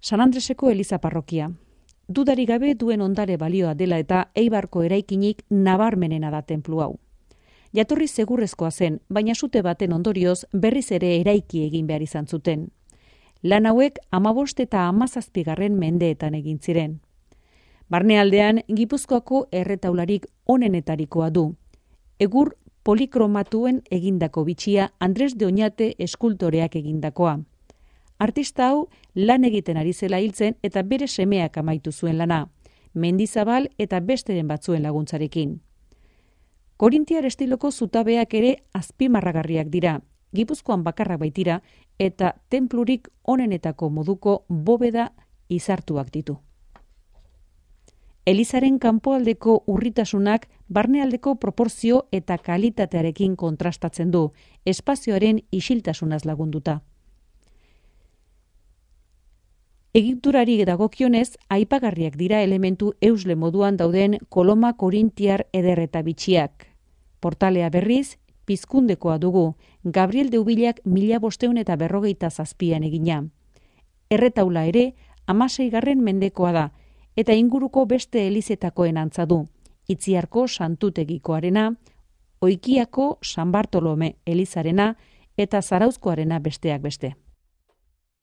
San Andreseko Eliza parrokia. Dudari gabe duen ondare balioa dela eta Eibarko eraikinik nabarmenena da tenplu hau. Jatorri segurrezkoa zen, baina sute baten ondorioz berriz ere eraiki egin behar izan zuten. Lan hauek 15 eta 17 mendeetan egin ziren. Barnealdean Gipuzkoako erretaularik onenetarikoa du. Egur polikromatuen egindako bitxia Andres de Oñate eskultoreak egindakoa. Artista hau lan egiten ari zela hiltzen eta bere semeak amaitu zuen lana, Mendizabal eta besteren batzuen laguntzarekin. Korintiar estiloko zutabeak ere azpimarragarriak dira, Gipuzkoan bakarrak baitira eta tenplurik onenetako moduko bobeda izartuak ditu. Elizaren kanpoaldeko urritasunak barnealdeko proportzio eta kalitatearekin kontrastatzen du, espazioaren isiltasunaz lagunduta. Egiturari dagokionez, aipagarriak dira elementu eusle moduan dauden koloma korintiar eder eta bitxiak. Portalea berriz, pizkundekoa dugu, Gabriel de Ubilak 1547an egina. Erretaula ere, 16. mendekoa da, eta inguruko beste elizetakoen antza du, Itziarko Santutegikoarena, Oikiako San Bartolome elizarena eta Zarauzkoarena besteak beste.